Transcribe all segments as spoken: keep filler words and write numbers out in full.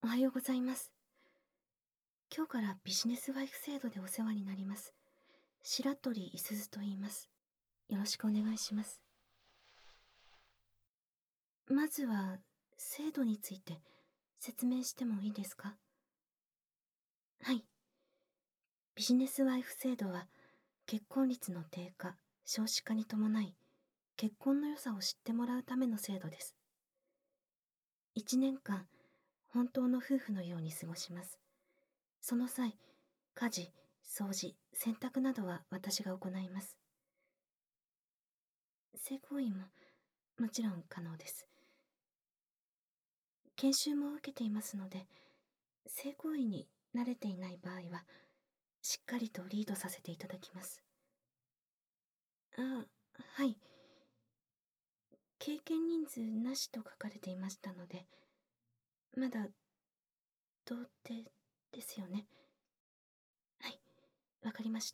おはようございます。今日からビジネスワイフ制度でお世話になります。白鳥いすずと言います。よろしくお願いします。まずは、制度について説明してもいいですか？はい。ビジネスワイフ制度は、結婚率の低下、少子化に伴い、結婚の良さを知ってもらうための制度です。いちねんかん、本当の夫婦のように過ごします。その際、家事、掃除、洗濯などは私が行います。性行為ももちろん可能です。研修も受けていますので、性行為に慣れていない場合は、しっかりとリードさせていただきます。あ、はい。経験人数なしと書かれていましたので、まだ、童貞ですよね。はい、わかりました。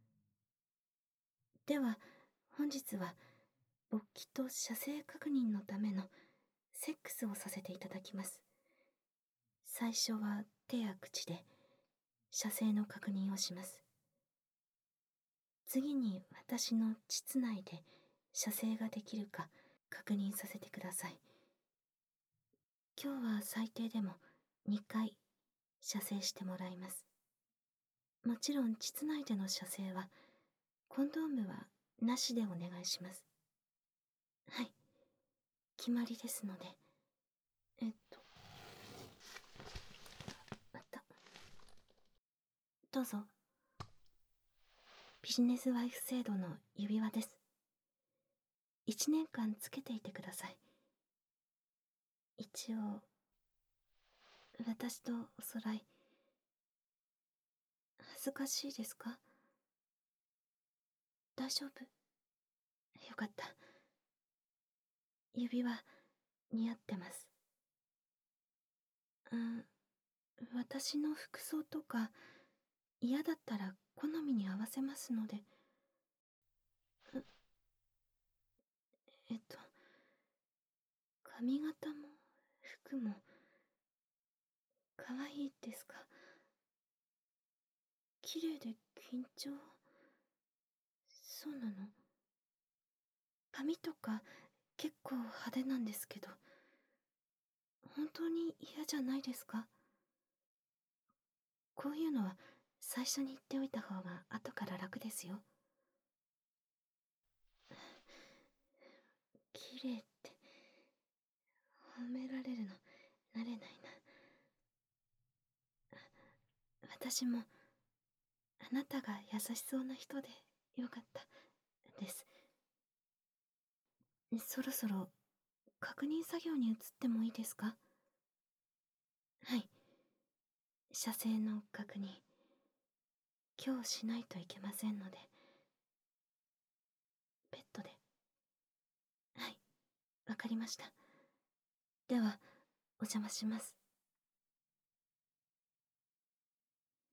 では、本日は、勃起と射精確認のためのセックスをさせていただきます。最初は手や口で、射精の確認をします。次に私の膣内で射精ができるか確認させてください。今日は最低でもにかい射精してもらいます。もちろん膣内での射精はコンドームはなしでお願いします。はい、決まりですので。えっと、また。どうぞ。ビジネスワイフ制度の指輪です。いちねんかんつけていてください。一応、私とおそろい、恥ずかしいですか？大丈夫？よかった。指輪、似合ってます。うん、私の服装とか、嫌だったら好みに合わせますので。えっと、髪型も服も、可愛いですか？綺麗で緊張？そうなの？髪とか結構派手なんですけど、本当に嫌じゃないですか？こういうのは最初に言っておいた方が後から楽ですよ。綺麗って褒められるの慣れないな。私もあなたが優しそうな人でよかったです。そろそろ確認作業に移ってもいいですか？はい。射精の確認、今日しないといけませんので。ベッドで。はい、わかりました。では、お邪魔します。